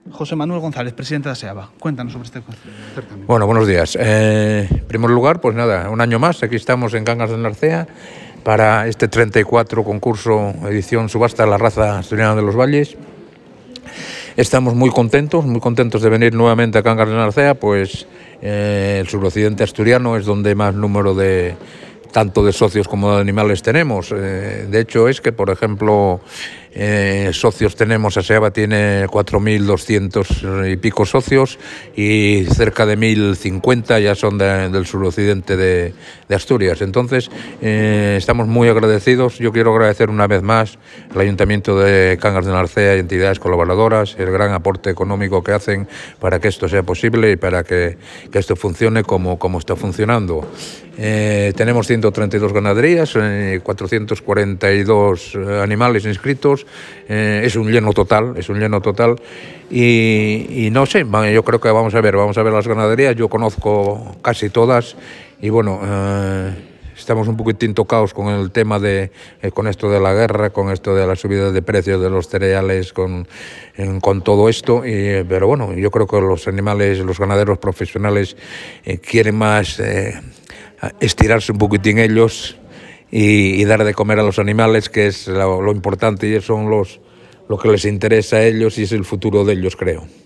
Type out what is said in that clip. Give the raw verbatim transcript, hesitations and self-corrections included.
José Manuel González, presidente de ASEABA. Cuéntanos sobre este certamen. Bueno, buenos días. Eh, en primer lugar, pues nada, un año más, aquí estamos en Cangas de Narcea para este treinta y cuatro concurso, edición subasta de la raza asturiana de los Valles. Estamos muy contentos, muy contentos de venir nuevamente a Cangas de Narcea, pues eh, el suroccidente asturiano es donde más número de tanto de socios como de animales tenemos. Eh, de hecho es que, por ejemplo, eh, socios tenemos, ASEABA tiene cuatro mil doscientos y pico socios y cerca de mil cincuenta ya son de, del suroccidente de, de Asturias. Entonces, eh, estamos muy agradecidos. Yo quiero agradecer una vez más al Ayuntamiento de Cangas de Narcea y entidades colaboradoras, el gran aporte económico que hacen para que esto sea posible y para que, que esto funcione como, como está funcionando. Eh, tenemos ciento treinta y dos ganaderías, eh, cuatrocientos cuarenta y dos eh, animales inscritos, eh, es un lleno total, es un lleno total y, y no sé, yo creo que vamos a ver, vamos a ver las ganaderías, yo conozco casi todas y bueno, eh, estamos un poquitín tocados con el tema de, eh, con esto de la guerra, con esto de la subida de precios de los cereales, con, en, con todo esto, y, pero bueno, yo creo que los animales, los ganaderos profesionales eh, quieren más... Eh, estirarse un poquitín ellos y, y dar de comer a los animales, que es lo, lo importante y son los, lo que les interesa a ellos y es el futuro de ellos, creo.